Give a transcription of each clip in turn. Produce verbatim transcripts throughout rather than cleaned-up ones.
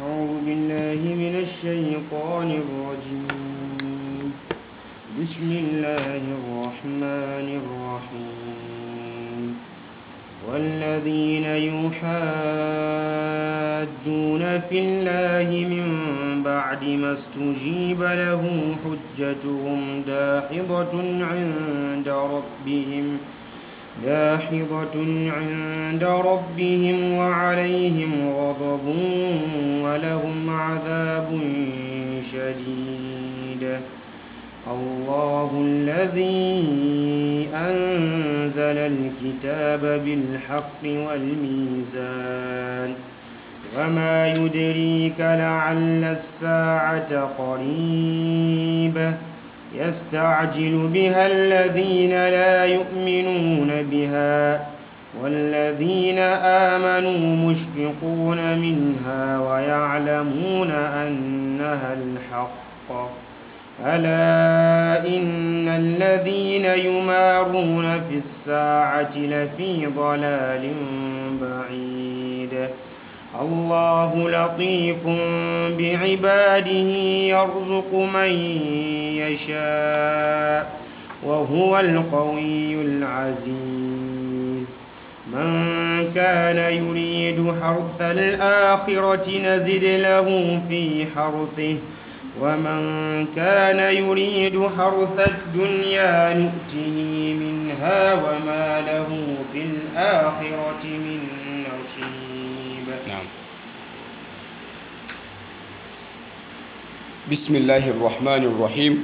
أعوذ بالله من الشيطان الرجيم. بسم الله الرحمن الرحيم. والذين يحاجون في الله من بعد ما استجيب له حجتهم داحضة عند ربهم داحضة عند ربهم وعليهم غضب ولهم عذاب شديد. الله الذي أنزل الكتاب بالحق والميزان وما يدريك لعل الساعة قريبة يستعجل بها الذين لا يؤمنون بها والذين آمنوا مشفقون منها ويعلمون أنها الحق. ألا إن الذين يمارون في الساعة لفي ضلال بعيد. الله لطيف بعباده يرزق من يشاء وهو القوي العزيز. من كان يريد حرث الآخرة نزد له في حرثه ومن كان يريد حرث الدنيا نؤته منها وما له في الآخرة من نصيب. نعم. بسم الله الرحمن الرحيم.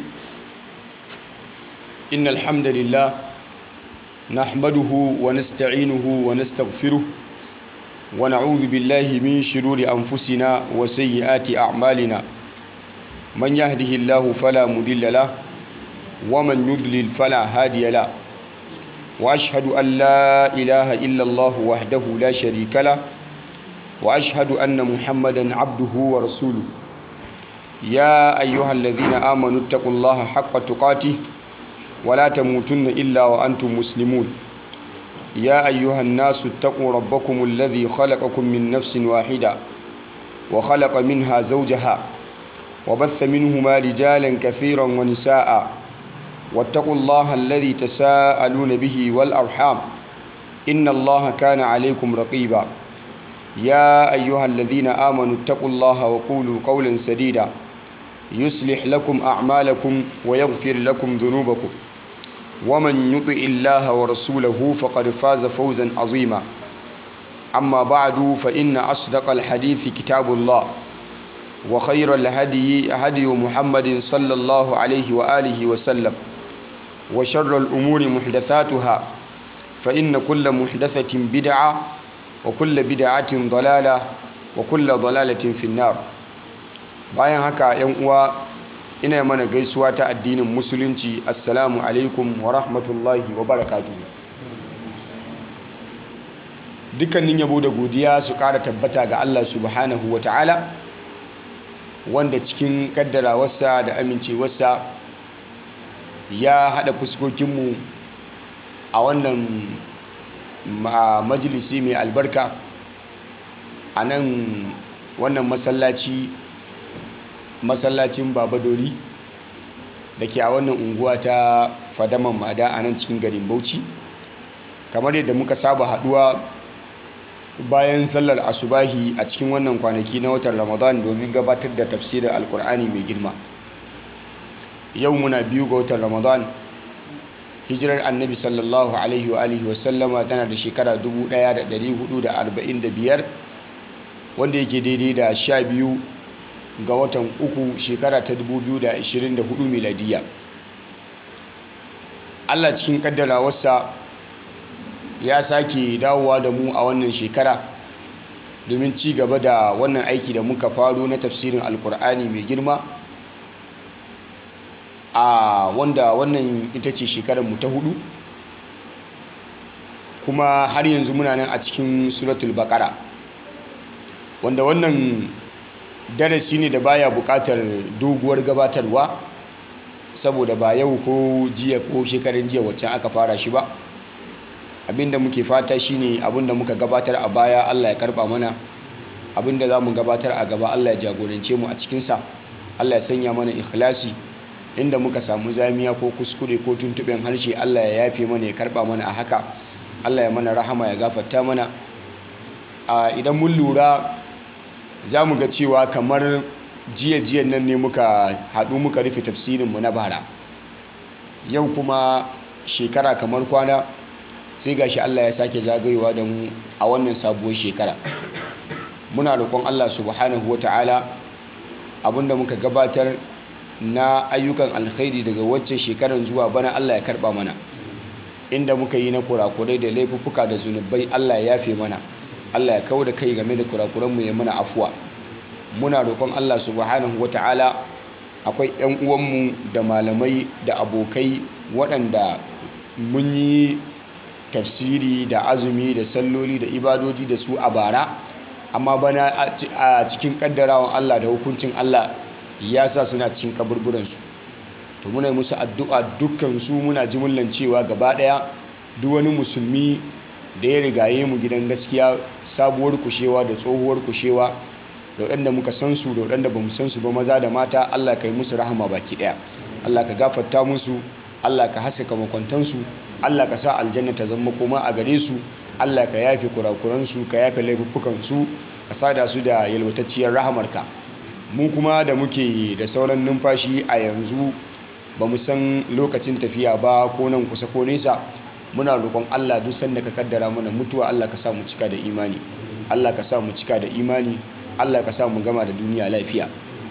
إن الحمد لله نحمده ونستعينه ونستغفره ونعوذ بالله من شرور أنفسنا وسيئات أعمالنا. من يهده الله فلا مضل له ومن يضلل فلا هادي له وأشهد أن لا إله إلا الله وحده لا شريك له وأشهد أن محمدا عبده ورسوله. يا أيها الذين آمنوا اتقوا الله حق تقاته ولا تموتن إلا وأنتم مسلمون. يا أيها الناس اتقوا ربكم الذي خلقكم من نفس واحدة وخلق منها زوجها وبث منهما رجالا كثيرا ونساء واتقوا الله الذي تساءلون به والأرحام إن الله كان عليكم رقيبا. يا أيها الذين آمنوا اتقوا الله وقولوا قولا سديدا يصلح لكم أعمالكم ويغفر لكم ذنوبكم ومن يطع الله ورسوله فقد فاز فوزا عظيما. أما بعد فإن أصدق الحديث كتاب الله وخير الهدي هدي محمد صلى الله عليه وآله وسلم وشر الأمور محدثاتها فإن كل محدثة بدعة وكل بدعة ضلالة وكل ضلالة في النار. bayan haka yan uwa ina mana gaisuwa ta addinin musulunci, assalamu alaikum wa rahmatullahi wa barakatuhu. Dukkanin yabo da godiya su ƙara tabbata ga Allah subhanahu wa ta'ala wanda cikin kaddarawarsa da amincewarsa ya haɗa fuskokinmu a wannan majalisi mai albarka a nan wannan masallaci masallacin babadori da ke a wannan unguwa ta fadaman mada a nan cikin garin Bauchi, kamar yadda muka saba haduwa bayan sallar asubahi a cikin wannan kwanaki na watan Ramadan domin gabatar da tafsirin alkur'ani mai girma. Yau muna biyu ga watan Ramadan, hijirar annabi sallallahu alaihi wa alihi wasallama tana da shekara dubu ɗaya da ɗari hudu da arba'in da biyar wanda yake daidai da sha biyu ga watan uku shekara ta dubu biyu da ashirin da hudu miladiya. Allah cikin kaddarawarsa ya sake dawowa da mu a wannan shekara domin ci gaba da wannan aiki da muka faro na tafsirin alkur'ani mai girma, a wanda wannan ita ce shekarar mu ta hudu, kuma har yanzu muna nan a cikin suratul baqara, wanda wannan darasi ne da baya bukatar doguwar gabatarwa saboda ba yau ko jiya ko shekarun jiya wacce aka fara shi ba. abinda muke fata shine abinda muka gabatar a baya Allah ya karba mana, abinda za mu gabatar a gaba Allah ya jagorance mu a cikinsa. Allah ya sanya mana ikhlasi, inda muka samu zamiya ko kuskure ko tuntuɓen harshe Allah ya yafe mana ya karɓa mana a haka. Allah ya mana rahama ya gafarta mana. Idan mun lura za mu ga cewa kamar jiya-jiyan nan ne muka haɗu muka rufe tafsirinmu na bara, yau kuma shekara kamar kwana sai gashi Allah ya sake zagayowa da mu a wannan sabuwar shekara. Muna roƙon Allah subhanahu wata'ala abinda muka gabatar na ayyukan alkhairi daga waccan shekarar zuwa bana Allah ya karɓa mana, inda muka yi na kurakurai da laifuffuka da zunubai Allah ya yafe mana, Allah ya kawo da kai game da kurakuranmu ya mana afuwa. Muna roƙon Allah subhanahu wata'ala akwai 'yan uwanmu da malamai da abokai waɗanda mun yi tafsiri da azumi da salloli da ibadodi da su a bara, amma bana a cikin kaddarawan Allah da hukuncin Allah ya sa suna cikin kaburburansu. To muna musu addu'a dukkan su muna jimillan cewa gaba ɗaya duk wani musulmi da ya rigaye mu gidan gaskiya, sabuwar kushewa da tsohuwar kushewa, da waɗanda muka san su da waɗanda ba mu san su ba, maza da mata, Allah ka yi musu rahama baki ɗaya. Allah ka gafarta musu, Allah ka haskaka makwantansu, Allah ka sa aljanna ta zama koma a gare su, Allah ka yafe kurakuransu, ka yafe laifuffukansu, ka sada su da yalwatacciyar rahamarka. Mu kuma da muke da sauran numfashi a yanzu ba mu san lokacin tafiya ba, ko nan kusa ko nesa, muna roƙon Allah duk sanda ka kaddara mana mutuwa Allah ka sa mu cika da imani, Allah ka sa mu cika da imani, Allah ka sa mu gama da duniya lafiya.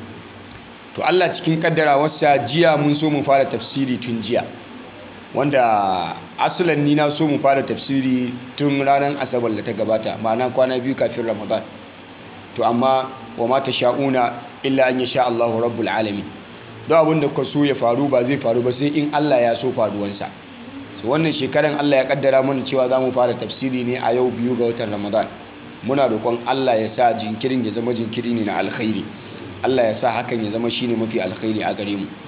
To Allah cikin kaddarawarsa jiya mun so mu fara tafsiri tun jiya, wanda asalan ni na so mu fara tafsiri tun ranar asabar da ta gabata, ma'ana kwana biyu kafin Ramadan. To amma wa ma sha'una illa an yasha Allahu rabbul alamin. Don abin da kuka so ya faru ba zai faru ba sai in Allah ya so faruwansa. So wannan shekaran Allah ya kaddara mana cewa za mu fara tafsiri ne a yau biyu ga watan Ramadan. Muna roƙon Allah ya sa jinkirin ya zama jinkiri ne na alkhairi, Allah ya sa hakan ya zama shine mafi alkhairi a gare mu.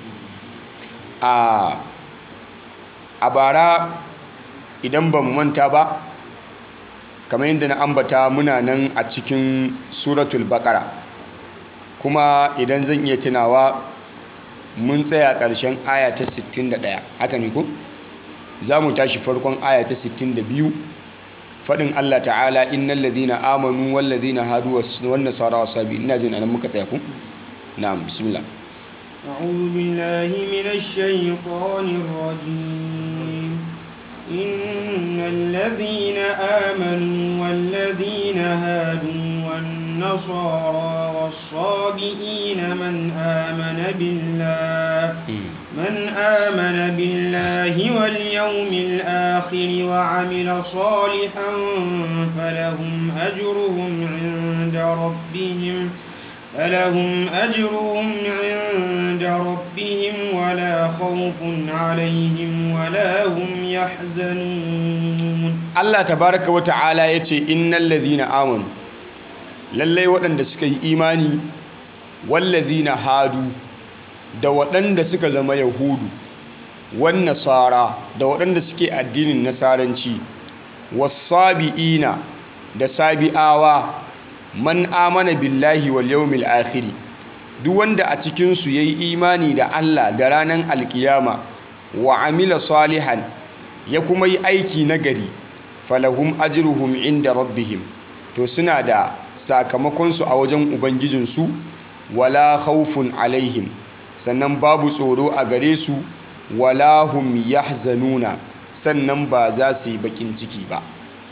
A a bara idan ba mu manta ba, kamar yadda na ambata muna nan a cikin suratul baqara, kuma idan zan iya tunawa mun tsaya ƙarshen aya ta sittin da ɗaya, haka ne ko? Za mu tashi farkon aya ta sittin da biyu, faɗin Allah ta'ala innal ladhina amanu wal ladhina hadu wan nasara wasabi. Ina jin anan muka tsaya ku? Na'am, bismillah. أعوذ بالله من الشيطان الرجيم. إن الذين آمنوا والذين هادوا والنصارى والصابئين من آمن بالله من آمن بالله واليوم الآخر وعمل صالحا فلهم أجرهم عند ربهم فلهم أجرهم عند ربهم ولا خوف عليهم ولا هم يحزنون. الله تبارك وتعالى يتي إن الذين آمنوا للي ودن سكي إيماني والذين هادوا da waɗanda suka zama yahudu wan nasara da waɗanda suke addinin nasaranci wasabi'ina da sabi'awa man amana billahi wal yawmil akhir, duk wanda a cikin su yayi imani da Allah da ranar alkiyama wa amila salihan ya kuma yi aiki nagari, falahum ajruhum inda rabbihim, to suna da sakamakon su a wajen ubangijinsu, wala khawfun alaihim, sannan babu tsoro a gare su, wala hum yahzanuna, sannan ba za su yi bakin ciki ba.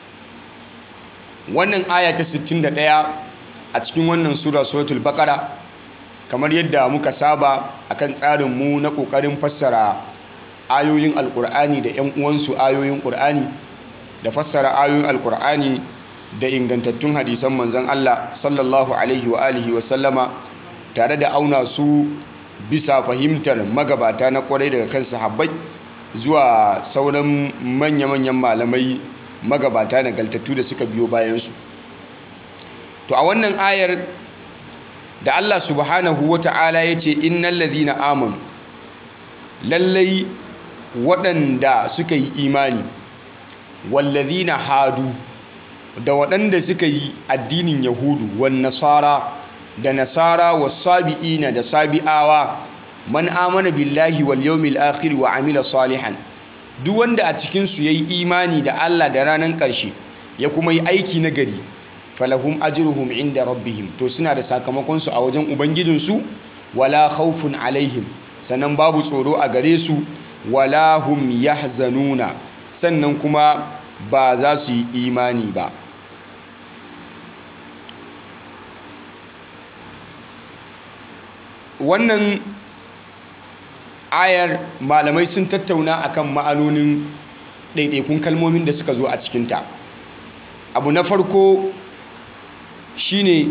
Wannan aya ta sittin da ɗaya a cikin wannan sura suratul baqara, kamar yadda muka saba akan tsarin mu na kokarin fassara ayoyin alkur'ani da ƴan uwansu ayoyin qur'ani, da fassara ayoyin alkur'ani da ingantattun hadisan manzon Allah sallallahu alaihi wa alihi wa sallama, tare da auna su bisa fahimtar magabata na kwarai daga kan sahabbai zuwa sauran manya-manyan malamai magabata nagartattu da suka biyo bayansu. To a wannan ayar da Allah subhanahu wa ta'ala ya ce innal ladhina amanu, lallai waɗanda suka yi imani, wal ladhina hadu da waɗanda suka yi addinin yahudu wan nasara da nasara was-sabiina da sabi'awa man amana billahi wal yawmil akhir wa amila salihan duk wanda a cikin su yayi imani da Allah da ranar ƙarshe ya kuma yi aiki na gari falahum ajruhum inda rabbihim to suna da sakamakon su a wajen ubangijinsu wala khawfun alaihim sannan babu tsoro a gare su wala hum yahzanuna sannan kuma ba za su yi imani ba. Wannan ayar malamai sun tattauna akan ma'anonin ɗaiɗaikun kalmomin da suka zo a cikinta. Abu na farko shine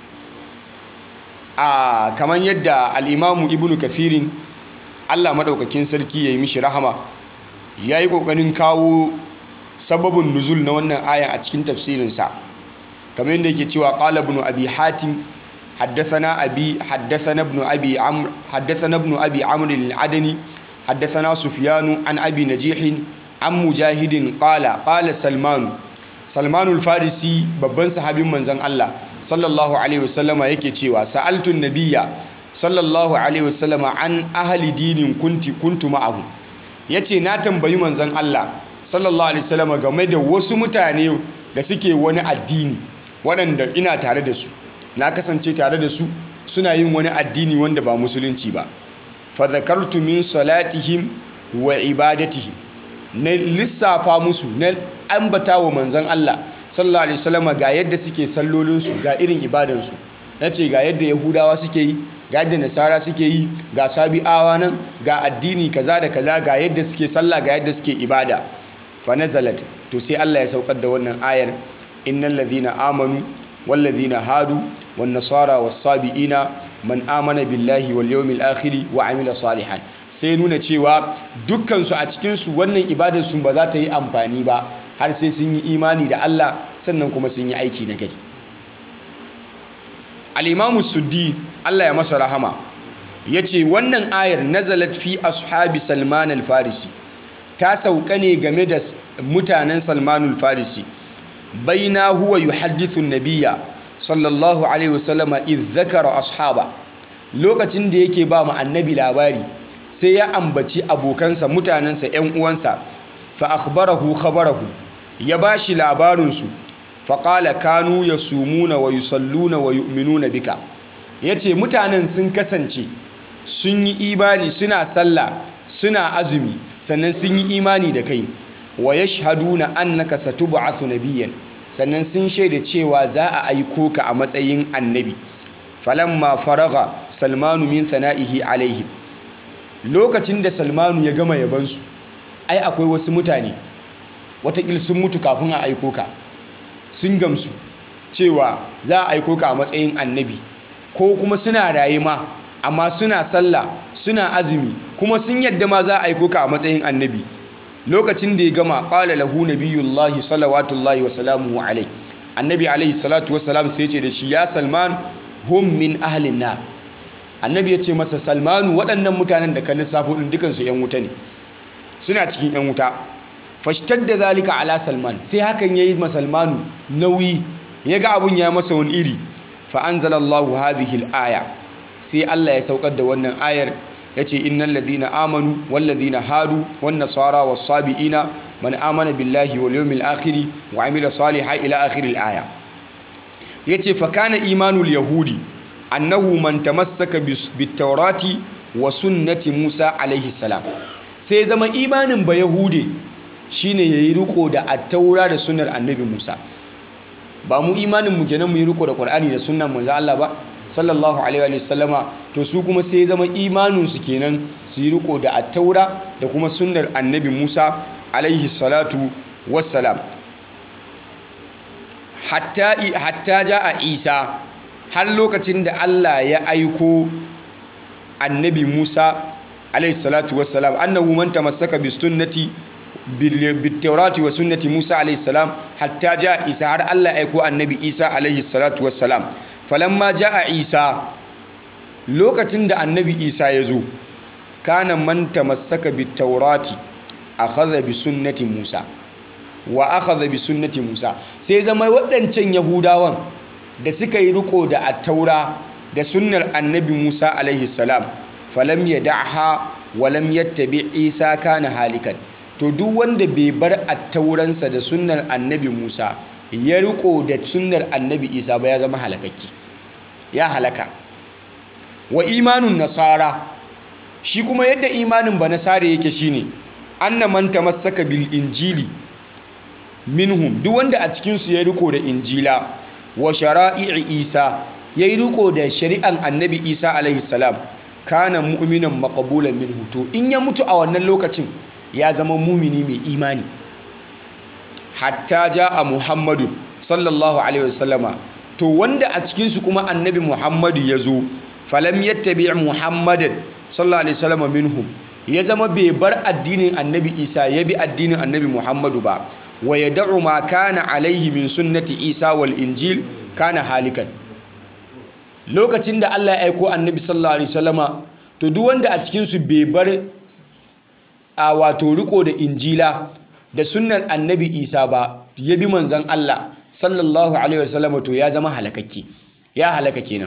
a kamar yadda al'imamu ibnu kathirin Allah maɗaukakin sarki ya yi mishi rahama ya yi ƙoƙarin kawo sababin nuzul na wannan aya a cikin tafsirinsa kamar yadda yake cewa qala ibn abi hatim haddathana abi haddathana ibn abi amr haddathana ibn abi amr al-adani haddathana sufyan an abi najih an mujahidin qala qala salman salman al-farisi babban sahabin manzon Allah sallallahu alaihi wasallama yake cewa sa'altu nabiyya sallallahu alaihi wasallama an ahli dinin kunti kuntu ma'ahu yace na tambayi manzon Allah sallallahu alaihi wasallama game da wasu mutane da suke wani addini waɗanda ina tare da su na kasance tare da su suna yin wani addini wanda ba musulunci ba fa zakartu min salatihim wa ibadatihim na lissafa musu na ambata wa manzon Allah sallallahu alaihi wasallama ga yadda suke sallolinsu ga irin ibadansu nace ga yadda yahudawa suke yi ga yadda nasara suke yi ga sabi'awa nan ga addini kaza da kaza ga yadda suke sallah ga yadda suke ibada fa nazalat to sai Allah ya saukar da wannan ayar innal ladhina amanu wal ladhina hadu wan nasara was sabiina man amana billahi wal yawmil akhir wa amila salihan sai nuna cewa dukkan su a cikin su wannan ibadar su ba za ta yi amfani ba har sai sun yi imani da Allah sannan kuma sun yi aiki na gari. Al-Imam Suddi Allah ya masa rahama yace wannan ayar nazalat fi ashabi Salman al-Farisi ta sauka ne game da mutanen Salman al-Farisi baina huwa yuhaddithu an-nabiyya sallallahu alaihi wasallama idh dhakara ashaba lokacin da yake ba mu annabi labari sai ya ambaci abokansa mutanensa ƴan uwansa fa akhbarahu khabarahu ya bashi labarinsu faƙala kanu ya sumuna wa yusalluna wa yu'minuna bika ya ce mutanen sun kasance sun yi imani suna sallah suna azumi sannan sun yi imani da kai wa yashhaduna annaka satub'athu nabiyyan sannan sun shaida cewa za a aiko ka a matsayin annabi falamma faraga salmanu min sana'ihi alaihim lokacin da salmanu ya gama yabansu ai akwai wasu mutane watakil sun mutu kafin a aiko ka sun gamsu cewa za a aiko ka a matsayin annabi ko kuma suna raye ma amma suna sallah suna azumi kuma sun yadda ma za a aiko ka a matsayin annabi lokacin da ya gama qala lahu nabiyullahi salawatullahi wa salamuhu alai annabi alaihi salatu wassalam sai ce da shi ya salman hum min ahlin nar annabi ya ce masa salmanu waɗannan mutanen da ka lissafo din dukansu yan wuta ne suna cikin yan wuta fashtadda zalika ala salman sai hakan yayi ma salmanu nauyi yaga abun ya masa wani iri fa anzalallahu hadhihi alaya sai Allah ya saukar da wannan ayar yace innal ladina amanu wal ladina hadu wan nasara was sabiina man amana billahi wal yawmil akhir wa amila salihan ila akhir alaya yace fa kana imanul yahudi annahu man tamassaka bit tawrati wa sunnati Musa alaihi salam sai zama imanin ba yahude shine yayi riko da at-taura da sunnar annabi Musa ba mu imanin mu kenan mu yi riko da Qur'ani da sunnar manzo Allah ba sallallahu alaihi wa sallama to su kuma sai zama imanin su kenan su yi riko da at-taura da kuma sunnar annabi Musa alaihi salatu wassalam hatta hatta jaa Isa har lokacin da Allah ya aiko annabi Musa alaihi salatu wassalam annahu man tamassaka bis sunnati بالتوراة وسنة موسى عليه السلام حتى جاء عيسى har Allah ya aiko annabi Isa alaihi salatu wassalam falamma jaa Isa lokacin da annabi Isa ya zo kana man tamassaka bitawrati akhadha bi sunnati Musa wa akhadha bi sunnati Musa, sai zama waɗancan yahudawan da suka yi riko da attaura da sunnar annabi Musa alaihi salam falam yad'ha wa lam yattabi Isa kana halikan. To duk wanda bai bar attauransa da sunnar annabi Musa ya riko da sunnar annabi Isa ba ya zama halakakki, ya halaka. Wa imanun nasara, shi kuma yadda imanin ba nasara yake shine anna man tamassaka bil injili minhum, duk wanda a cikinsu ya riko da injila wa shara'i Isa, ya yi riko da shari'an annabi Isa alaihi salam, kana mu'minan maqbulan minhu, to in ya mutu a wannan lokacin ya zama mumini mai imani. Hatta ja'a Muhammadu sallallahu alaihi wasallama, to wanda a cikinsu kuma annabi Muhammadu ya zo, falam yattabi Muhammadan sallallahu alaihi wasallama minhum, ya zama bai bar addinin annabi Isa ya bi addinin annabi Muhammadu ba, wa yad'u ma kana alaihi min sunnati Isa wal injil kana halikan. Lokacin da Allah ya aiko annabi sallallahu alaihi wasallama, to duk wanda a cikin su bai bar a wato riko da injila da sunnar annabi Isa ba, ya bi manzon Allah sallallahu alaihi wasallama, to ya zama halakakke, ya halaka kenan.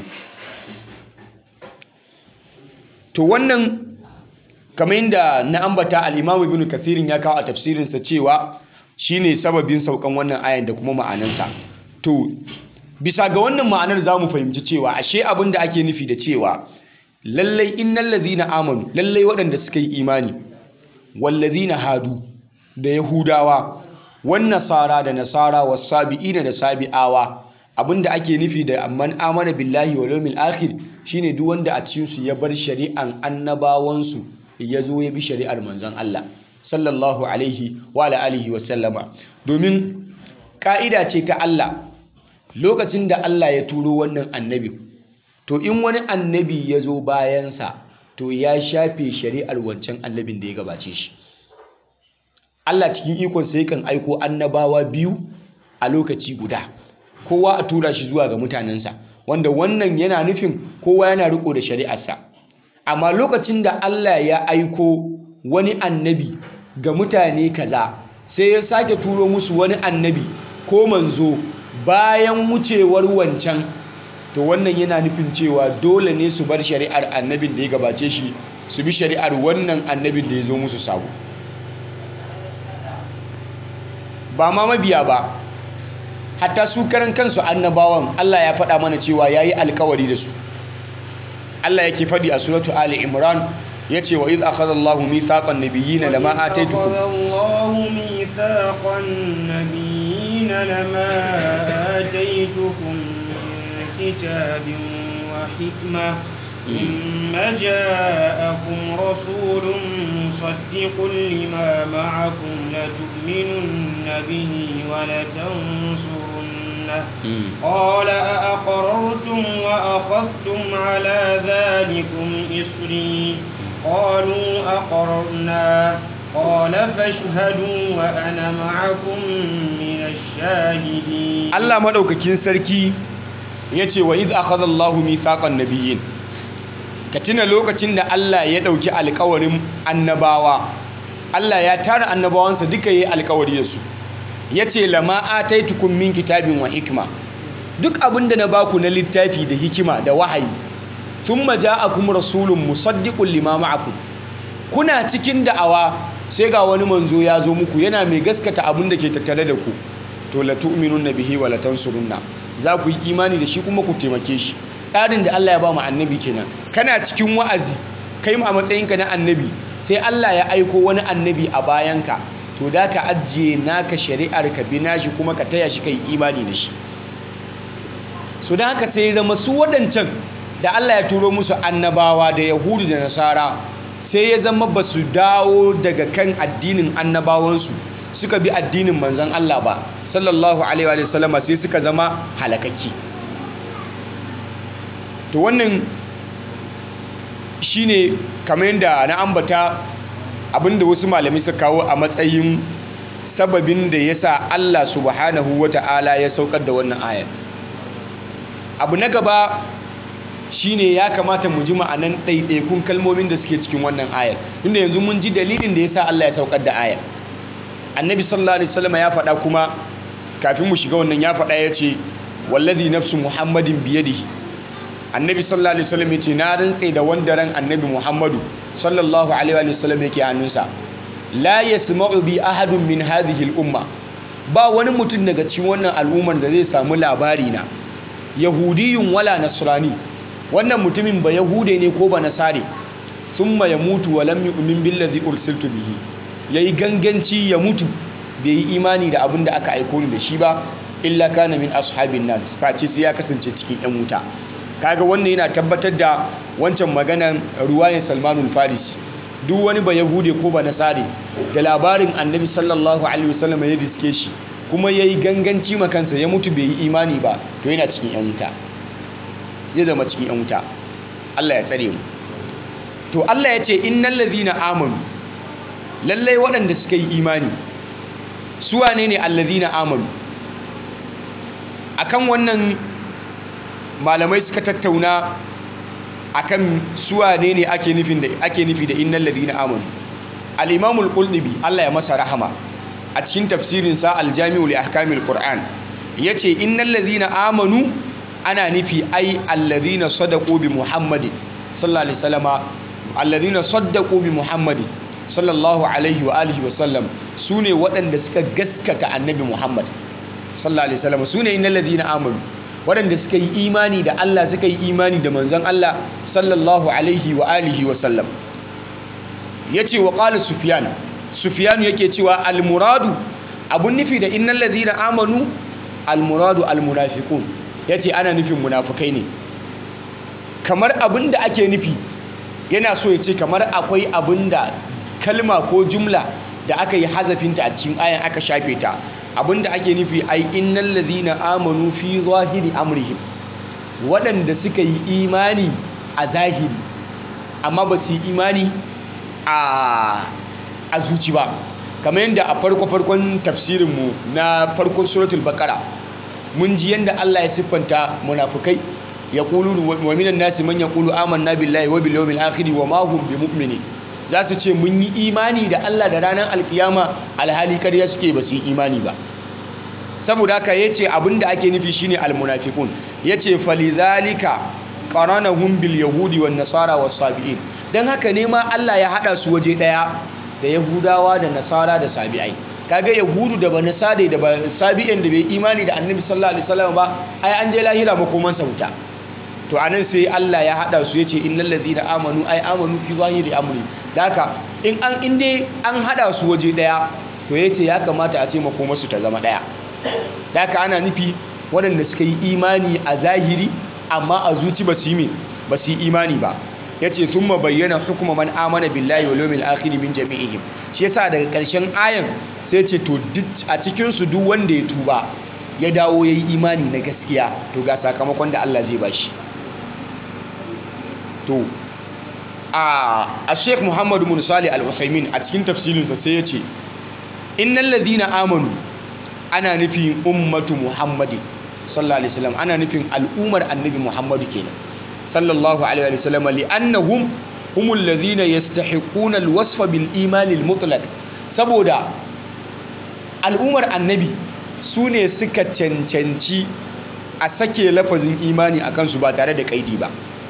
To wannan kamar yadda na ambata al-Imam Ibn Kathir ya kawo a tafsirinsa cewa shine sababin saukan wannan ayan da kuma ma'anansa. To bisa ga wannan ma'anar za mu fahimci cewa ashe abin da ake nufi da cewa lallai innal ladhina amanu, lallai waɗanda suka yi imani, wal ladhina hadu da yahudawa, wan nasara da nasara, was sabiina da sabi'awa, abinda ake nufi da man amana billahi wal yawmil akhir shine duk wanda a cikin su ya bar shari'an annabawansu ya zo ya bi shari'ar manzon Allah sallallahu alaihi wa alihi wa sallama. Domin ka'ida ce ta Allah, lokacin da Allah ya turo wannan annabi, to in wani annabi ya zo bayansa, to ya shafe shari'ar wancan annabin da ya gabace shi. Allah cikin ikonsa yakan aiko annabawa biyu a lokaci guda, kowa a tura shi zuwa ga mutanensa, wanda wannan yana nufin kowa yana riko da shari'arsa. Amma lokacin da Allah ya aiko wani annabi ga mutane kaza, sai ya sake turo musu wani annabi ko manzo bayan wucewar wancan, to wannan yana nufin cewa dole ne su bar shari'ar annabin da ya gabace shi, su bi shari'ar wannan annabin da ya zo musu sabo. Ba ma mabiya ba, hatta su karan kansu annabawan Allah ya faɗa mana cewa ya yi alkawari da su. Allah yake faɗi a suratu Ali Imran, ya ce wa iz akhadha Allahu mithaqan nabiyyina lama ataitukum Allahu mithaqan nabiyyina lama ataitukum min kitabin wa hikma thumma ja'akum rasulun musaddiqun lima ma'akum latu'minunna bihi wa latansurunna قال أأقررتم وأخذتم على ذلكم إصري قالوا أقررنا قال فاشهدوا وأنا معكم من الشاهدين. الله مدوكاكين سركي yace wa idh akhadha Allahu mithaqan nabiyyin, ka tuna lokacin da Allah ya dauki alƙawarin annabawa. Allah ya tara annabawansa duka yayi alƙawari da su, yace lama ataitukum min kitabin wa hikma, duk abinda na baku na littafi da hikima da wahayi, thumma ja'akum rasulun musaddiqun lima ma'akum, kuna cikin da'awa sai ga wani manzo ya zo muku yana mai gaskata abin da ke tattare da ku, to la tu'minunna bihi wa la tansurunna, za ku yi imani da shi kuma ku taimake shi. Tsarin da Allah ya ba mu annabi kenan. Kana cikin wa'azi kai a matsayinka na annabi, sai Allah ya aiko wani annabi a bayanka, to da ka ajiye naka shari'ar ka bi nashi kuma ka taya shi kai imani da shi. So da haka sai zama su waɗancan da Allah ya turo musu annabawa da yahudu da nasara, sai ya zama ba su dawo daga kan addinin annabawansu suka bi addinin manzon Allah ba sallallahu alaihi wa sallama, sai suka zama halakakki. To wannan shine kamar yadda na ambata abinda wasu malamai suka kawo a matsayin sababin da yasa Allah subhanahu wata'ala ya saukar da wannan ayar. Abu na gaba shine ya kamata mu ji ma'anan ɗaiɗaikun kalmomin da suke cikin wannan ayar, tunda yanzu mun ji dalilin da yasa Allah ya saukar da ayar. annabi sallallahu alaihi wasallam ya faɗa kuma kafin mu shiga wannan ya faɗa ya ce wallazi nafsu muhammadin biyadihi annabi sallallahu alaihi wasallam ya ce na rantse da wanda ran annabi muhammadu sallallahu alaihi wasallam yake hannunsa la yasma'u bi ahadun min hadhihi al-umma ba wani mutum daga cikin wannan al'ummar da zai samu labari na yahudiyun wala nasrani wannan mutumin ba yahude ne ko ba nasare thumma yamutu wa lam yu'min billazi ursiltu bihi yayi ganganci ya mutu bai yi imani da abin da aka aiko ni da shi ba illa kana min ashabin nar face sai ya kasance cikin yan wuta kaga wannan yana tabbatar da wancan maganar ruwayan Salmanul Farisi duk wani ba yahude ko ba nasare da labarin annabi sallallahu alaihi wasallam ya riske shi kuma yayi ganganci makansa ya mutu bai yi imani ba to yana cikin yan wuta zai zama cikin yan wuta Allah ya tsare mu to Allah ya ce innal ladhina amanu lallai waɗanda suka yi imani su wane ne alladhina amanu akan wannan malamai suka tattauna akan su wane ne ake nufin da ake nufi da innal ladhina amanu al-imam al-qurtubi Allah ya masa rahama a cikin tafsirin sa al-jami'u li ahkamil qur'an yace innal ladhina amanu ana nufi ai alladhina sadaqu bi muhammadin sallallahu alaihi wasallama alladhina saddaqu bi muhammadin sallallahu alaihi wa alihi wa sallam sune waɗanda suka gaskata annabi muhammad sallallahu alaihi wasallam sune innal ladhina amanu waɗanda suka yi imani da Allah suka yi imani da manzon Allah sallallahu alaihi wa alihi wa sallam yace wa qala sufyan sufyan yake cewa al muradu abun nufi da innal ladhina amanu al muradu al munafiqun yace ana nufin munafikai ne kamar abinda ake nufi yana so ya ce kamar akwai abinda kalma ko jumla da aka yi hazafinta a cikin ayan aka shafe ta abinda ake nufi ai innal ladhina amanu fi zahiri amrihim waɗanda suka yi imani a zahiri amma ba su yi imani a a zuci ba kamar yadda a farko farkon tafsirinmu na farkon suratul baqara mun ji yadda Allah ya siffanta munafukai yaqulu wa minan nasi man yaqulu amanna billahi wa bil yawmil akhir wa ma hum bimu'minin za su ce mun yi imani da Allah da ranar alkiyama alhali karya suke ba su yi imani ba saboda haka yace abinda ake nufi shine almunafiqun yace falizalika qaranahum bil yahudi wan nasara was sabiin dan haka ne ma Allah ya hada su waje daya da yahudawa da nasara da sabi'ai kaga yahudu da banasade da sabi'in da bai imani da annabi sallallahu alaihi wasallam ba ai an je lahira makoman sauta to anan sai Allah ya hada su yace innal ladhina amanu ay amanu fi zahiri amri daka in an inde an hada su waje daya to yace ya kamata a ce makomar su ta zama daya daka ana nufi waɗanda suka yi imani a zahiri amma a zuci ba su yi ba su yi imani ba yace thumma bayyana hukuma man amana billahi wal yawmil akhir min jami'ihim shi yasa daga ƙarshen ayan sai ce to a cikin su duk wanda ya tuba ya dawo yayi imani na gaskiya to ga sakamakon da Allah zai bashi to a a Sheikh Muhammad bin Salih Al-Utsaimin a cikin tafsirinsa sai ya ce innal ladhina amanu ana nufin ummatu Muhammadin sallallahu alaihi wasallam ana nufin al'ummar annabi Muhammadu kenan sallallahu alaihi wasallam li'annahum humul ladhina yastahiquna al-wasfa bil iman al-mutlaq saboda al'ummar annabi sune suka cancanci a sake lafazin imani akan su ba tare da kaidi ba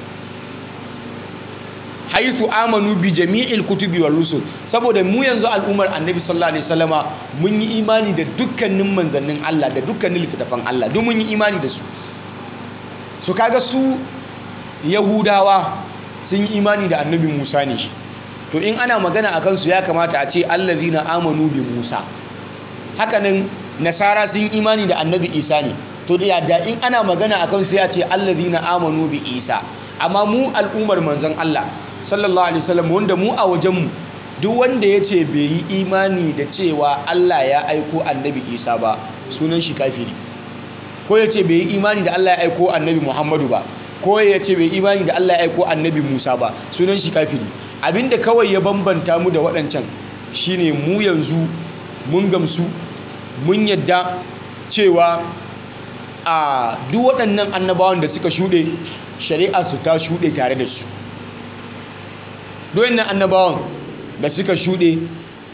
haithu amanu bi jami'il kutubi war rusul saboda mu yanzu al'ummar annabi sallallahu alaihi wasallama mun yi imani da dukkanin manzannin Allah da dukkanin littattafan Allah duk mun yi imani da su so kaga su yahudawa sun yi imani da annabi Musa ne shi to in ana magana akan su ya kamata a ce allazina amanu bi Musa hakanan nasara sun yi imani da annabi Isa ne to da in ana magana akan su ya ce allazina amanu bi Isa amma mu al'ummar manzon Allah sallallahu alaihi wasallam wanda mu a wajenmu duk wanda ya ce bai yi imani da cewa Allah ya aiko annabi Isa ba sunan shi kafiri ko ya ce bai yi imani da Allah ya aiko annabi Muhammadu ba ko ya ce bai yi imani da Allah ya aiko annabi Musa ba sunan shi kafiri abinda kawai ya bambanta mu da waɗancan shine mu yanzu mun gamsu mun yadda cewa a duk waɗannan annabawan da suka shuɗe shari'a su ta shuɗe tare da su doyin annabawan da suka shuɗe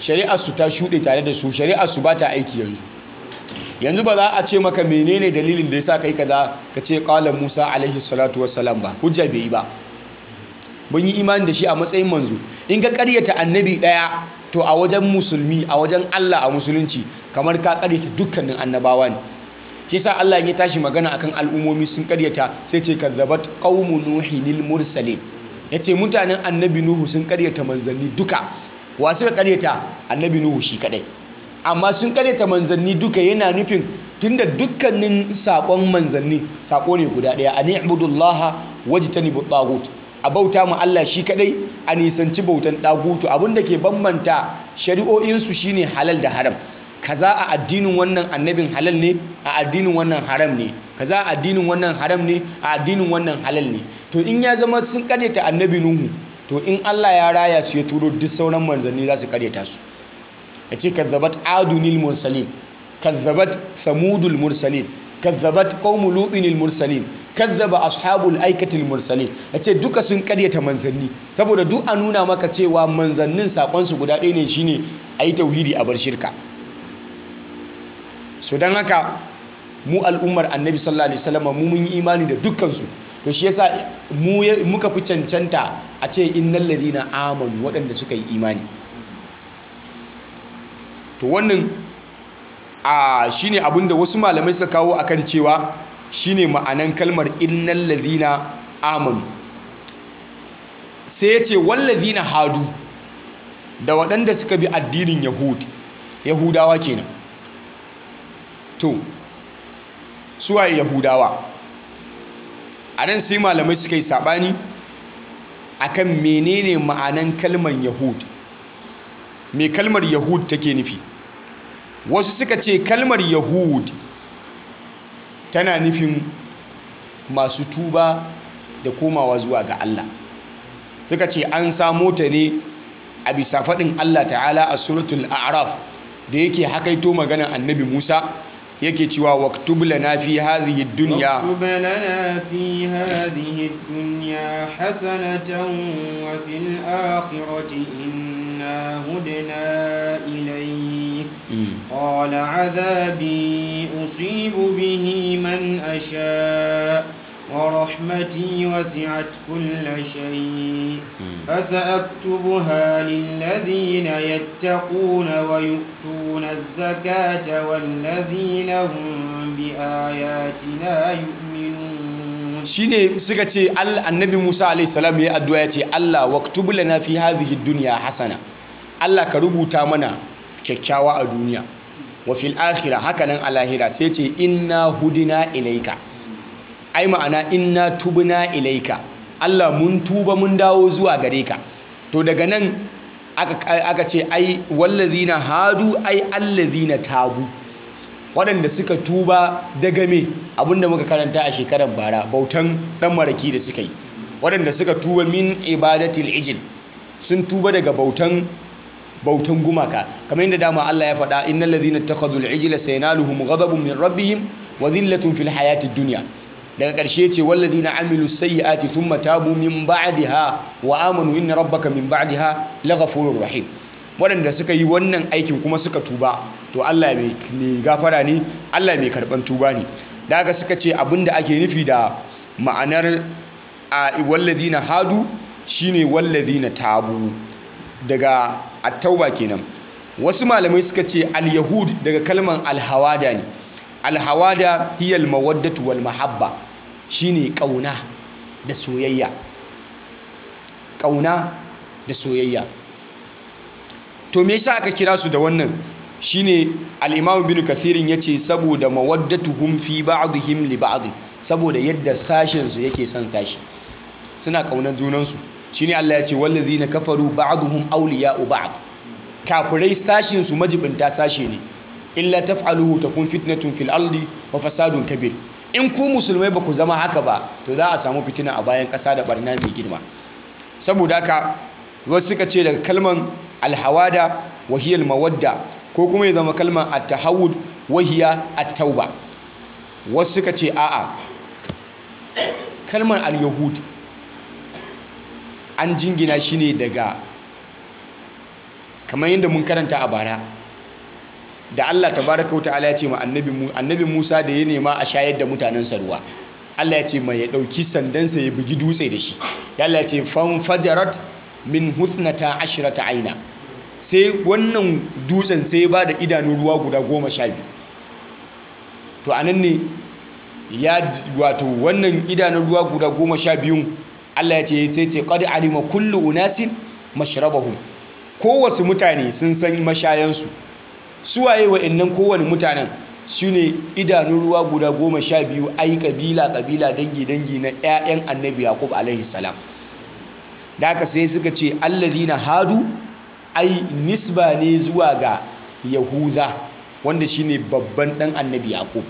shari'ar su ta shuɗe tare da su, shari'ar su ba ta aiki yanzu. Yanzu ba za a ce maka menene dalilin da yasa kai kaza ka ce qala Musa alaihi salatu wassalam ba, hujja bai yi ba. Mun yi imani da shi a matsayin manzo. In ka ƙaryata annabi ɗaya, to a wajen musulmi, a wajen Allah a musulunci, kamar ka ƙaryata dukkanin annabawa ne. Shi yasa Allah ya tashi magana akan al'ummomi sun ƙaryata sai ce kazzabat qaumu nuhinil mursalin. Yace mutanen annabi Nuhu sun ƙaryata manzanni duka. Wa suka ƙaryata? Annabi Nuhu shi kadai. Amma sun ƙaryata manzanni duka yana nufin tunda dukkanin saƙon manzanni saƙo ne guda ɗaya, ani ibudullaha wajtanibut tagut. A bauta mu Allah shi kadai, a nisanci bautan dagutu. Abinda ke bambanta shari'o'insu shine halal da haram. Kaza a addinin wannan annabin halal ne, a addinin wannan haram ne. Kaza a addinin wannan haram ne, a addinin wannan halal ne. To in ya zama sun karyata annabi Nuhu, to in Allah ya raya su ya turo duk sauran manzanni za su karyata su. Yace kazzabat adunil mursalin, kazzabat samudul mursalin, kazzabat qaumu lutinil mursalin, kazzaba ashabul aikatil mursalin. Yace duka sun karyata manzanni, saboda duk a nuna maka cewa manzannin sakon su guda ɗaya ne, shine ayi tauhidi a bar shirka. So dan haka mu al'ummar annabi sallallahu alaihi wasallam mu mun yi imani da dukkan su. To shi yasa mu muka fi cancanta a ce innal ladina amanu, waɗanda suka yi imani. To wannan a shine abinda wasu malamai suka kawo akan cewa shine ma'anan kalmar innal ladhina amanu. Sai yace wal ladhina hadu, da waɗanda suka bi addinin yahud yahudawa kenan. To suwaye yahudawa? Anan sai malamai suka yi sabani akan menene ma'anan kalmar yahud, me kalmar yahud take nufi. Wasu suka ce kalmar yahud tana nufin masu tuba da komawa zuwa ga Allah. Suka ce an samo ta ne a bisa faɗin Allah ta'ala a suratul a'raf da yake hakaito maganar annabi Musa, yake cewa waktub lana fi hadhihi dunya واكتب لنا في هذه الدنيا حسنة وفي الآخرة إنا هدنا إليك قال عذابي أصيب به من أشاء ورحمتي وسعت كل شيء فسأكتبها للذين يتقون ويؤتون الزكاة والذين هم بآياتنا يؤمنون. shine suka ce annabi Musa alaihi salam ya addu'a ya ce Allah waktub lana fi hadhihi dunya hasana, Allah ka rubuta mana kyakkyawa a duniya, wa fil akhirah hakanan a lahira. Sai ce inna hudina ilaika, ai ma'ana inna tubna ilaika, Allah mun tuba mun dawo zuwa gare ka. To daga nan aka, aka ce ai wallazina hadu ai allazina tabu, waɗanda suka tuba daga me abinda muka karanta a shekarar bara, bautan dan maraki da suka yi. Waɗanda suka tuba min ibadatil ijil, sun tuba daga bautan bautan gumaka, kamar yadda dama Allah ya faɗa innal ladhina ittakhadhul ijla sayanaluhum ghadabun min rabbihim wa dhillatun fil hayatid dunya. Daga ƙarshe ce walladhina amilu sayyiati thumma tabu min ba'daha wa amanu inna rabbaka min ba'daha laghafurur rahim. Waɗanda suka yi wannan aikin kuma suka tuba, to Allah mai gafara ne, Allah mai karɓan tuba ne. Da haka suka ce abinda ake nufi da ma'anar a walladhina hadu shine walladhina tabu, daga at-tauba kenan. Wasu malamai suka ce al-yahud daga kalman al-hawada ne. Al-hawada hiya al-mawaddatu wal mahabba, shine kauna da soyayya. Kauna da soyayya. To me yasa aka kira su da wannan? Shine al-Imam Ibn Kathir yace saboda mawaddatuhum fi ba'dihim li ba'd, saboda yadda sashin su yake son sashi. Suna kaunar junan su. Shine Allah ya ce wallazina kafaru ba'dhum awliya'u ba'd. Kafirai sashin su majibinta sashe ne. Illa taf'aluhu takun fitnatun fil ardi wa fasadun kabir. In ku musulmai ba ku zama haka ba, to za a samu fitina a bayan ƙasa da barna mai girma. Saboda haka wasu suka ce daga kalman alhawada wa hiya almawadda, ko kuma ya zama kalman at-tahawud wa hiya at-tauba. Wasu suka ce a'a, kalman al-yahud an jingina shi ne daga kamar yadda mun karanta a bara da Allah tabaraka wa ta'ala ya ce ma annabi Musa da ya nema a shayar da mutanensa ruwa, Allah ya ce mai ya ɗauki sandansa ya bugi dutse da shi. Allah ya ce fanfajarat min husnata ashrata aina, sai wannan dutsen sai ya ba da idanun ruwa guda goma sha biyu. To anan ne ya wato wannan idanun ruwa guda goma sha biyun Allah ya ce sai ce qad alima kullu unasin mashrabahum, kowace mutane sun san mashayansu. Suwaye wa'annan kowane mutanen su ne idanun ruwa guda goma sha biyu, ai kabila kabila dangi dangi na 'ya'yan annabi yaqub alaihi salam. Da haka sai suka ce alladhina hadu, ai nisba ne zuwa ga yahuza wanda shine babban dan annabi yaqub,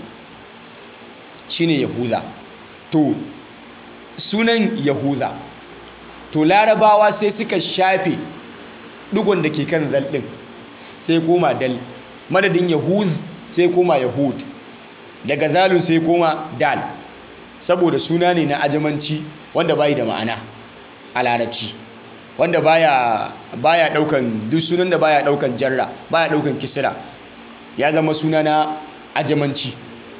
shine yahuza. To sunan yahuza, to larabawa sai suka shafe dugon da ke kan zal din sai koma dal, madadin yahuz sai koma yahud, daga zalun sai koma dal, saboda suna ne na ajamanci wanda bai da ma'ana a larabci, wanda baya baya daukan duk sunan da baya daukan jarra, baya daukan kisra, ya zama suna na ajamanci.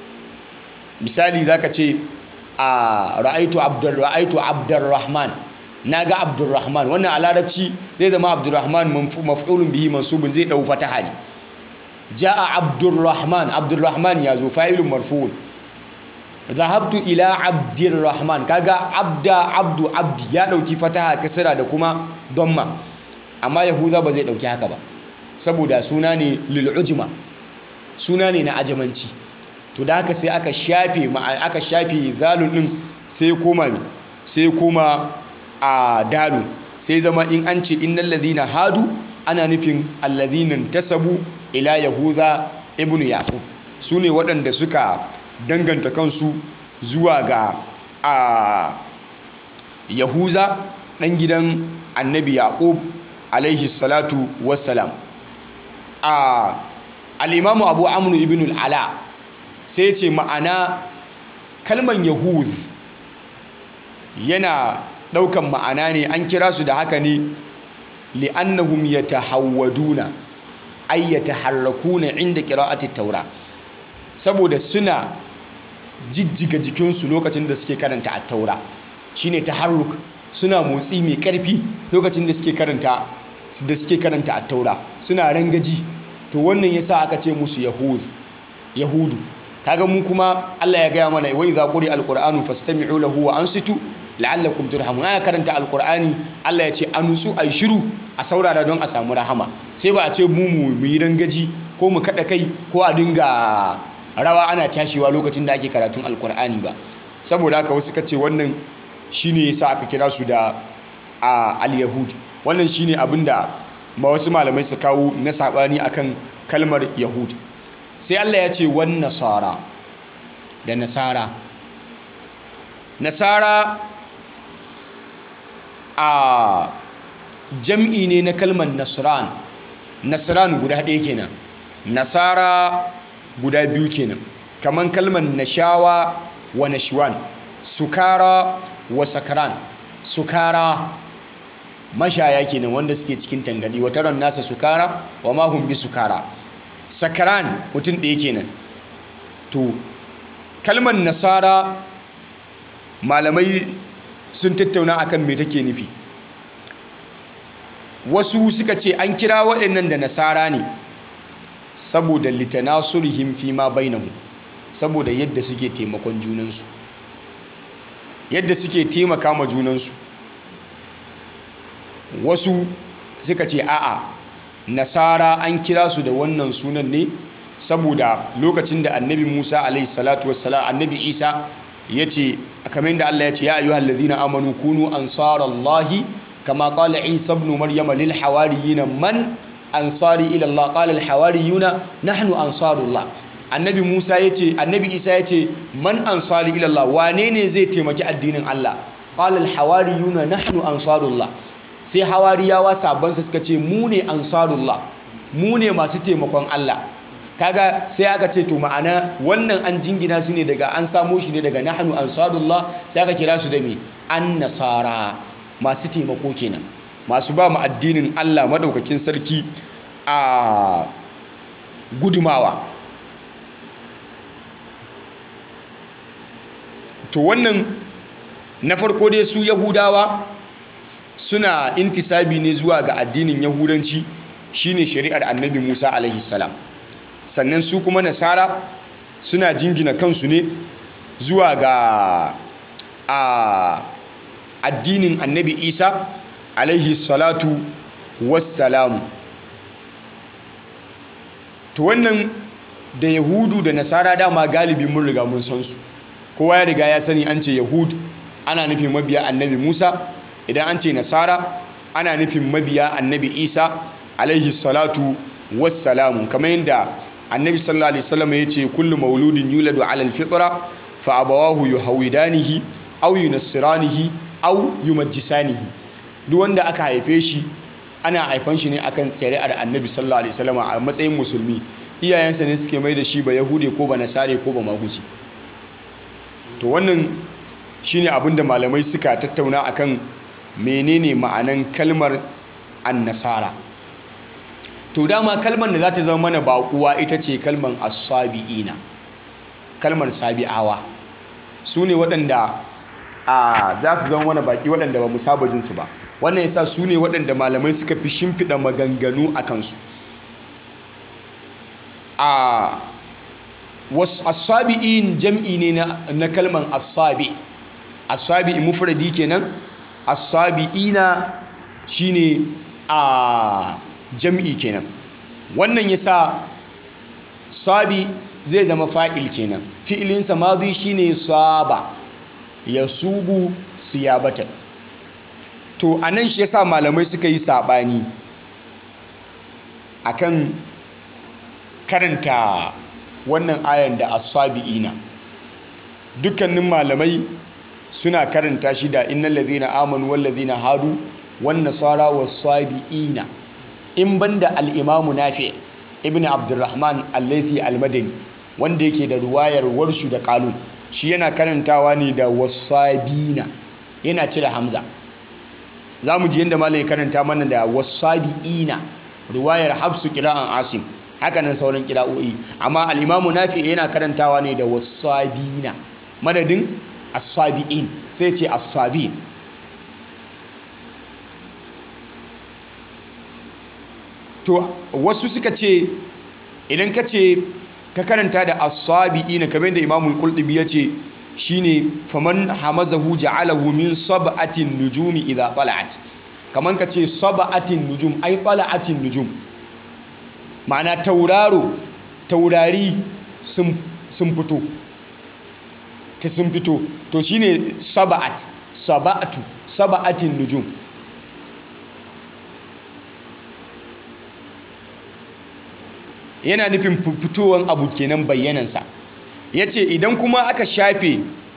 Misali zaka ce a ra'aitu abdur ra'aitu abdurrahman, naga abdurrahman, wannan a larabci zai zama abdurrahman maf'ulun bihi mansubun, zai dau fataha ne. Ja'a abdurrahman, abdurrahman ya zo fa'ilun marfu'un. Zahabtu ila abdurrahman, kaga abda abdu abdi ya dauki fataha kasra da kuma damma. Amma yahuza ba zai dauki haka ba, saboda suna ne lil ujma, suna ne na ajamanci. To da haka sai aka shafe aka shafe zalun din sai koma sai koma a dalu, sai zama in an ce innal ladhina hadu ana nufin alladhina tasabu ila yahuza ibn yaqub, su ne waɗanda suka danganta kansu zuwa ga a yahuza ɗan gidan annabi yaqub alaihi salatu wassalam. a al-imamu abu amr ibn al-ala sai ce ma'ana kalman yahuz yana ɗaukan ma'ana ne, an kira su da haka ne li'annahum yatahawwaduna ay yataharrakuna inda qira'ati taura, saboda suna jijjiga jikinsu lokacin da suke karanta at-taura, shine taharruk, suna motsi mai karfi lokacin da suke karanta da suke karanta at-taura, suna rangaji. To wannan yasa aka ce musu yahud yahudu. Kaga mu kuma Allah ya gaya mana wa idza quri al-qur'anu fastami'u lahu wa ansitu la'allakum turhamun. Aya karanta alqur'ani Allah ya ce a nutsu ai shiru a saurara don a samu rahama, sai ba a ce mu mu yi rangaji ko mu kada kai ko a dinga rawa ana tashiwa lokacin da ake karatun alqur'ani ba. Saboda haka wasu kace wannan shine yasa aka kira su da al-yahud. Wannan shine abinda ma wasu malamai su kawo na sabani akan kalmar yahud. Sai Allah ya ce wan nasara, da nasara. Nasara a jam'i ne na kalmar nasran, nasran guda ɗaya kenan, nasara guda biyu kenan, kaman kalmar nashawa wa nashwan, sukara wa sakaran. Sukara mashaya kenan wanda suke cikin tangadi, wa taron nasa sukara wa ma hum bi sukara. Sakaran mutum ɗaya kenan. To kalmar nasara malamai sun tattauna akan me take nufi. Wasu suka ce an kira waɗannan da nasara ne saboda litanasurihim fi ma bainahu, saboda yadda suke taimakon junansu, yadda suke taimaka ma junansu. Wasu suka ce a'a, nasara an kira su da wannan sunan ne saboda lokacin da annabi Musa alaihi salatu wassalam, annabi Isa ya ce kamar da Allah ya ce ya ayyuhal ladhina amanu kunu ansarallahi kama qala Isa ibn Maryam lil hawariyina man ansari ila Allah qala al hawariyuna nahnu ansarullah. Annabi Musa ya ce annabi Isa ya ce man ansari ila Allah, wane ne zai taimaki addinin Allah? Qala al hawariyuna nahnu ansarullah. Sai hawariyawa sabansa suka ce mu ne ansarullah, mu ne masu taimakon Allah. Kaga sai aka ce to ma'ana wannan an jingina su ne daga, an samo shi ne daga nahnu ansarullah, sai aka kira su da me an nasara, masu taimako kenan, masu ba mu addinin Allah madaukakin sarki a gudumawa. To wannan na farko dai su Yahudawa suna intisabi ne zuwa ga addinin Yahudanci shine shari'ar Annabi Musa alaihi salam. Sannan su kuma Nasara suna jingina kansu ne zuwa ga a addinin Annabi Isa alaihi salatu wassalamu. To wannan da Yahudu da Nasara dama galibi mun riga mun san su. Kowa ya riga ya sani an ce Yahud ana nufin mabiya Annabi Musa, idan an ce Nasara ana nufin mabiya Annabi Isa alaihi salatu wassalamu. Kamar yadda Annabi sallallahu alaihi wasallam ya ce kullu mauludin yuladu ala alfitra fa abawahu yuhawidanihi aw yunassiranihi aw yumajjisanihi. Duk wanda aka haife shi ana haifan shi ne akan shari'ar Annabi sallallahu alaihi wasallam a matsayin musulmi. Iyayensa ne suke mai da shi ba Yahude ko ba Nasare ko ba Maguzi. To wannan shine abin da malamai suka tattauna akan menene ma'anan kalmar annasara. To dama kalmar da za ta zama mana baƙuwa ita ce kalmar as-sabi'ina, kalmar sabi'awa. Su ne waɗanda a za su zama mana baƙi waɗanda ba mu saba jinsu ba. Wannan yasa su ne waɗanda malamai suka fi shimfiɗa maganganu a kansu. A as-sabi'in jam'i ne na kalmar as-sabi. As-sabi mufradi kenan, as-sabi'ina shine a jam'i kenan. Wannan yasa sabi zai zama fa'il kenan. Fi'ilinsa madhi shine saba, yasubu siyabatan. To anan shi yasa malamai suka yi sabani akan karanta wannan ayan da as-sabiina. Dukkanin malamai suna karanta shi da innal ladhina amanu wal ladhina hadu wan nasara was-sabiina. In banda al-imamu Nafi ibn Abdurrahman al-Laythi al-Madani wanda yake da ruwayar warshu da qalun, shi yana karantawa ne da was-sabiina, yana cire hamza. Zamu ji yanda malai karanta mana da was-sabiina, ruwayar Hafsu qira'an Asim, haka nan sauran qira'o'i. Amma al-imamu Nafi yana karantawa ne da was-sabiina madadin as-sabiin, sai ce as-sabiin. To wasu suka ce idan ka ce ka karanta da as-sabiina kamar da Imam Qurtubi ya ce shine faman hamazahu ja'alahu min sab'atin nujumi idha tala'at. Kaman ka ce sab'atin nujum ay tala'atin nujum. Ma'ana tauraro taurari sun sun fito. Ta sun fito. To shine sab'at, sab'atu, sab'atin nujum. Yana nufin fitowar abu kenan bayyanansa. Ya ce idan kuma aka shafe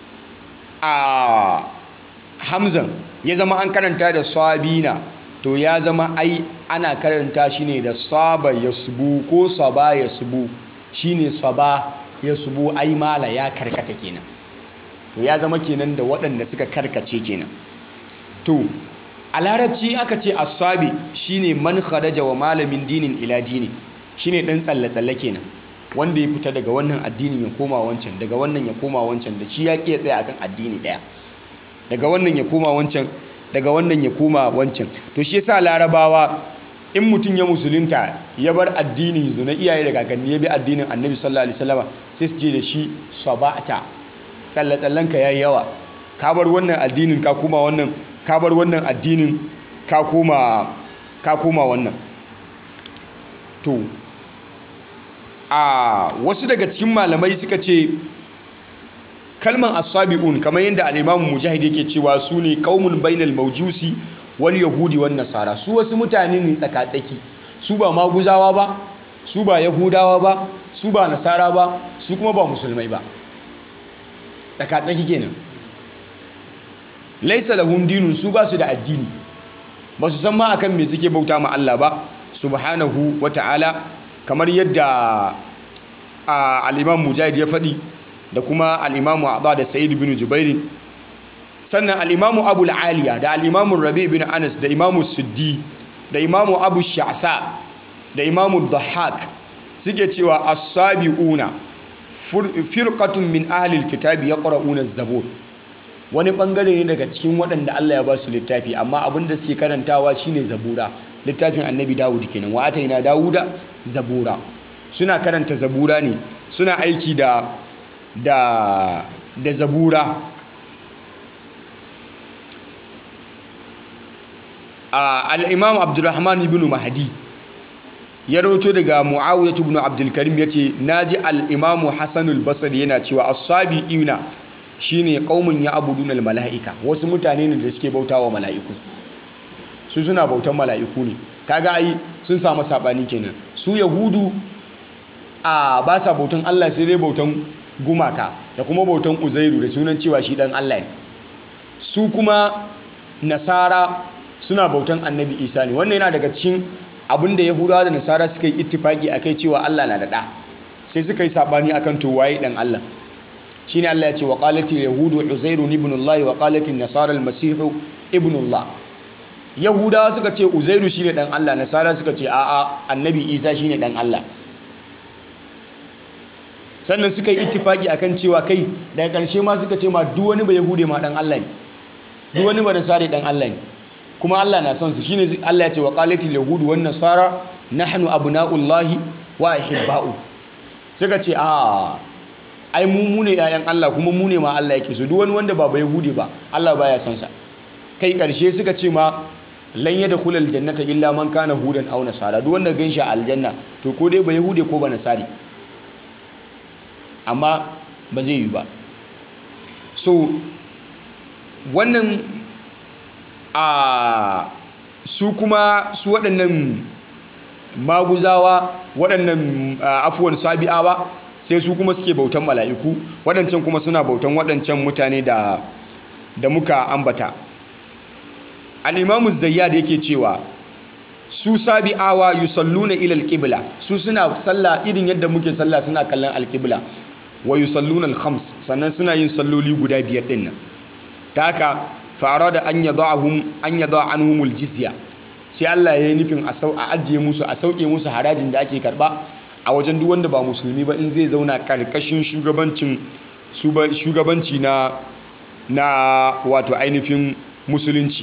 a hamzan ya zama an karanta da sabina, to ya zama ai ana karanta shi ne da saba ya subu ko saba ya subu, shi ne saba ya subu ai mala ya karkata kenan. To ya zama kenan da waɗanda suka karkace kenan. To a larabci aka ce asabi shine man kharaja wa malamin dinin ila dini, shine dan tsalle-tsalle kenan, wanda ya fita daga wannan addinin ya koma wancan, daga wannan ya koma wancan, da shi ya ƙi ya tsaya akan addini ɗaya, daga wannan ya koma wancan, daga wannan ya koma wancan. To shi yasa larabawa in mutum ya musulunta ya bar addinin su na iyaye da kakanni ya bi addinin annabi sallallahu alaihi wasallam sai su ce da shi sabata, tsalle-tsallen ka yayi yawa, ka bar wannan addinin ka koma wannan, ka bar wannan addinin ka koma ka koma wannan. To a wasu daga cikin malamai suka ce kalman as-sabi'un kamar yadda al-Imam Mujahid yake cewa su ne qaumun bainal mawjusi wal yahudi wan nasara. Su wasu mutane ne tsakatsaki, su ba maguzawa ba, su ba yahudawa ba, su ba nasara ba, su kuma ba musulmai ba, tsakatsaki kenan. Laisa lahum dinun, su ba su da addini, ba su san ma akan me suke bauta ma Allah ba subhanahu wa ta'ala, kamar yadda al-Imam Mujahid ya faɗi da kuma al-Imam Aba da Sa'id bin Jubair. Sannan al-Imam Abu al-Aliya da al-Imam Rabi bin Anas da Imam Suddi da Imam Abu Sha'sa da imamu dhahhak suke cewa as-sabiuna firqatun min ahli al-kitabi yaqra'una az-zabur, wani bangare ne daga cikin waɗanda Allah ya ba su littafi amma abin da suke karantawa shine zabura, littafin annabi Dawud kenan, wa ataina Dawuda zabura. Suna karanta zabura ne, suna aiki da da da zabura. al-imam Abdurrahman ibn Mahdi ya rawaito daga Muawiyah ibn Abdul Karim yace naji al-imam Hasan al-Basri yana cewa as-sabiina shine qaumun ya'buduna al-mala'ika, wasu mutane ne da suke bautawa mala'iku. Su suna bautan mala'iku ne, kaga ai sun samu sabani kenan. Su yahudu a ba sa bautan Allah sai dai bautan gumaka da kuma bautan Uzairu da sunan cewa shi dan Allah ne. Su kuma nasara suna bautan annabi Isa ne. Wannan yana daga cikin abinda yahudawa da nasara suka yi ittifaki akai cewa Allah na da ɗa, sai suka yi sabani akan to waye dan Allah. Shine Allah ya ce wa qalatil yahudu Uzairu ibn Allah wa qalatil nasara al-masih ibn Allah. Yahudawa suka ce Uzairu shine dan Allah, nasara suka ce a'a annabi Isa shine dan Allah. Sannan suka yi ittifaki akan cewa kai daga ƙarshe ma suka ce ma duk wani ba yahude ma dan Allah ne, duk wani ba nasara dan Allah ne, kuma Allah na son su. Shine Allah ya ce wa qalatil yahudu wan nasara nahnu abna'ullahi wa ahibba'u. Suka ce a ai mu mu ne ƴaƴan Allah kuma mu ne ma Allah yake so, duk wani wanda ba ba yahudi ba Allah baya son sa. Kai ƙarshe suka ce ma lan yadkhulul jannata illa man kana hudan aw nasara, duk wanda ganshi a aljanna to ko dai ba yahude ko ba nasari, amma ba zai yi ba. So wannan a su kuma su waɗannan maguzawa waɗannan afuwan sabi'awa sai su kuma suke bautan mala'iku, waɗancan kuma suna bautan waɗancan mutane da da muka ambata. Al-Imam Az-Zayyad yake cewa su sabi'awa yusalluna ila al-qibla, su suna sallah irin yadda muke sallah, suna kallon al-qibla. Wa yusalluna al-khams, sannan suna yin salloli guda biyar din nan. Ta haka fara da an yada'ahum an yada'a anhumul jizya, sai Allah ya yi nufin a sau a ajiye musu a sauke musu harajin da ake karba a wajen duk wanda ba musulmi ba in zai zauna karkashin shugabancin shugabanci na na wato ainihin musulunci.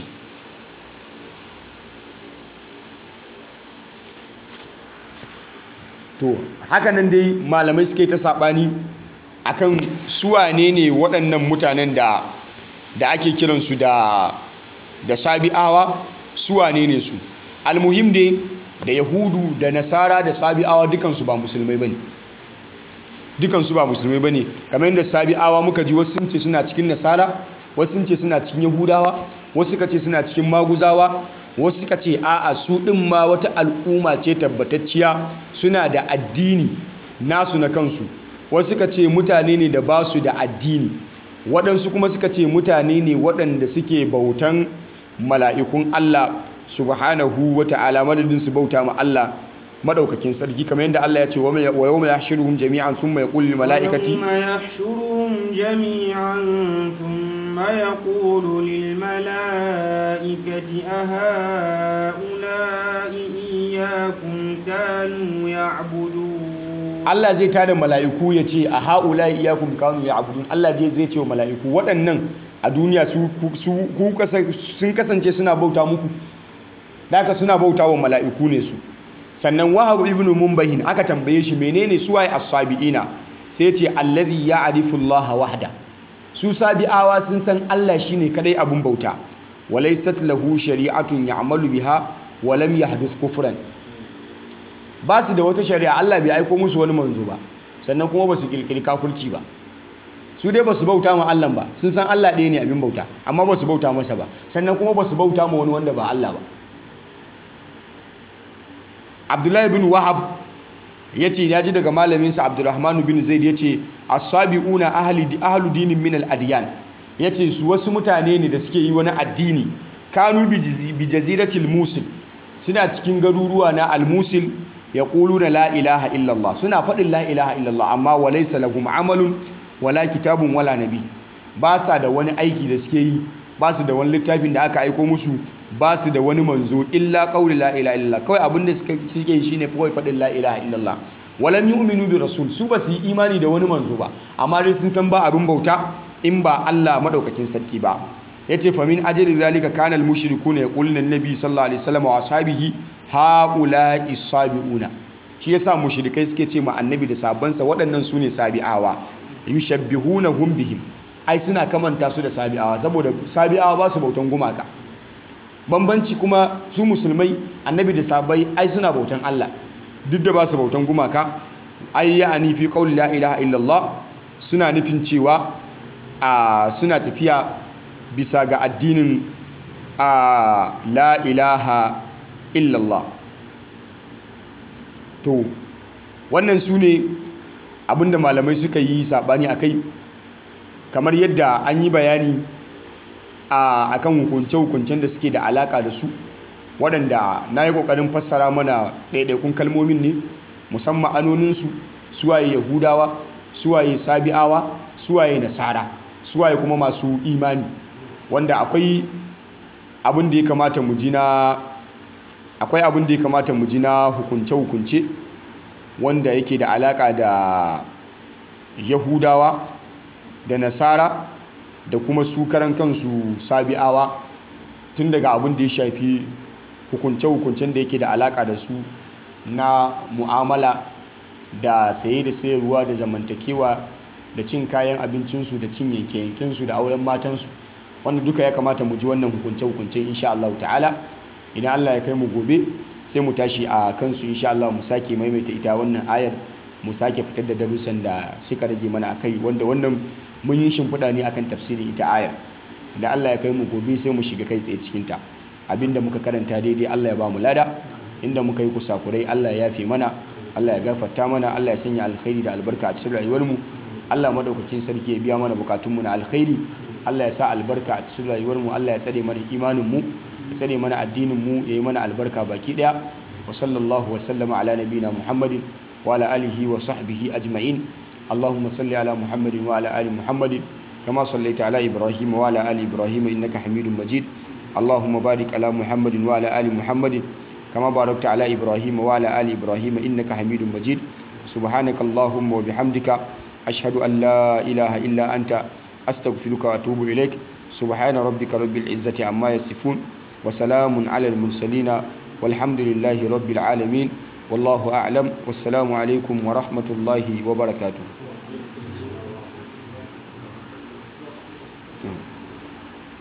To haka nan dai malamai suke ta sabani akan suwane ne waɗannan mutanen da da ake kiransu da da sabi'awa, suwane ne su. Almuhim dai da yahudu da nasara da sabi'awa dukansu ba musulmai bane, dukansu ba musulmai bane. Kamar yadda sabi'awa muka ji wasu sun ce suna cikin nasara, wasu sun ce suna cikin yahudawa, wasu suka ce suna cikin maguzawa, wasu suka ce a'a su ɗin ma wata al'umma ce tabbatacciya, suna da addini nasu na kansu. Wasu suka ce mutane ne da ba su da addini, waɗansu kuma suka ce mutane ne waɗanda suke bautan mala'ikun Allah subhanahu wa ta'ala, madadin su bauta ma Allah madaukakin sarki, kamar yadda Allah ya ce wa yawma yahshuruhum jami'an thumma yaqulu lil mala'ikati wa yahshuruhum jami'an thumma yaqulu lil mala'ikati aha'ula'i iyyakum kanu ya'budun. Allah zai tada mala'iku ya ce a ha'ula iyyakum kanu ya'budun. Allah zai ce wa mala'iku waɗannan a duniya su sun kasance suna bauta muku, daga suna bauta wa mala'iku ne su. Sannan Wahab ibn Munbahin aka tambaye shi menene suwaye as-sabiina, sai ce allazi ya'rifu Allah wahda. Su sabi'awa sun san Allah shine kadai abun bauta, walaysat lahu shari'atun ya'malu biha wa lam yahdith kufran. Ba su da wata shari'a, Allah bai aiko musu wani manzo ba, sannan kuma ba su kirkiri kafirci ba. Su dai ba su bauta ma Allah ba, sun san Allah ɗaya ne abin bauta, amma ba su bauta masa ba, sannan kuma ba su bauta ma wani wanda ba Allah ba. Abdullahi bin Wahab ya ce ya ji daga malaminsa Abdurrahman bin Zaid ya ce as-sabi'una ahlu dinin min al-adyan, ya ce su wasu mutane ne da suke yi wani addini. Kanu bi jaziratil Musil, suna cikin garuruwa na al-Musil, yaquluna la ilaha illallah, suna faɗin la ilaha illallah, amma walaysa lahum amalun wala kitabun wala nabi, ba sa da wani aiki da suke yi ba su da wani littafin da aka aiko musu, ba su da wani manzo illa qawli la ilaha illallah. Kawai abin da suke suke yi shine kawai faɗin la ilaha illallah. Walam yu'minu bi rasul, su ba su yi imani da wani manzo ba, amma dai sun san ba abin bauta in ba Allah madaukakin sarki ba. Yace fa min ajli zalika kana al mushrikuna yaquluna an-nabi sallallahu alaihi wasallam wa ashabihi haula'i sabiuna. Shi yasa mushrikai suke ce ma annabi da sahabbansa waɗannan sune sabi'awa, yushabbihunahum bihim. Ai suna kamanta su da sabi'awa saboda sabi'awa ba su bautan gumaka. Bambanci kuma su musulmai annabi da sahabbai ai suna bautan Allah duk da ba su bautan gumaka. Ai ya'ani fi qawli la ilaha illallah, suna nufin cewa a suna tafiya bisa ga addinin a la ilaha illallah. To wannan su ne abinda malamai suka yi sabani akai, kamar yadda an yi bayani a akan hukunce-hukuncen da suke da alaka da su, waɗanda na yi ƙoƙarin fassara mana ɗaiɗaikun kalmomin ne, musamman anoninsu, suwaye yahudawa, suwaye sabi'awa, suwaye nasara, suwaye kuma masu imani, wanda akwai abin da ya kamata mu ji na akwai abin da ya kamata mu ji na hukunce-hukunce wanda yake da alaka da yahudawa da nasara da kuma su karan kansu sabi'awa, tun daga abin da ya shafi hukunce-hukuncen da yake da alaka da su na mu'amala da saye da sayarwa da zamantakewa da cin kayan abincinsu da cin yanke-yankensu da auren matansu, wanda duka ya kamata mu ji wannan hukunce-hukunce insha Allah ta'ala. Idan Allah ya kai mu gobe sai mu tashi a kansu insha Allah, mu sake maimaita ita wannan ayar, mu sake fitar da darussan da suka rage mana akai, wanda wannan mun yi shimfiɗa ne akan tafsirin ita ayar. Idan Allah ya kai mu gobe sai mu shiga kai tsaye cikin ta. Abinda muka karanta daidai Allah ya ba mu lada, inda muka yi kusakurai Allah ya yafe mana, Allah ya gafarta mana, Allah ya sanya alkhairi da albarka a cikin rayuwar mu. Allah madaukakin sarki ya biya mana bukatunmu na alkhairi, Allah ya sa albarka a cikin rayuwar mu, Allah ya tsare mana imanin mu, ya tsare mana addinin mu, ya yi mana albarka baki daya. Wa sallallahu wa sallama ala nabina Muhammadin wa ala alihi wa sahbihi ajma'in. Allahumma salli ala Muhammadin wa ala ali Muhammadin kama sallaita ala Ibrahim wa ala ali Ibrahim innaka Hamidum Majid. Allahumma barik ala Muhammadin wa ala ali Muhammadin kama barakta ala Ibrahim wa ala ali Ibrahim innaka Hamidum Majid. Subhanakallahumma wa bihamdika ashhadu an la ilaha illa anta astaghfiruka wa atubu ilaik. Subhana rabbika rabbil izzati amma yasifun wa salamun ala al mursalin walhamdulillahi rabbil alamin. Wallahu a'lam. Wassalamu alaikum wa rahmatullahi wa barakatuh.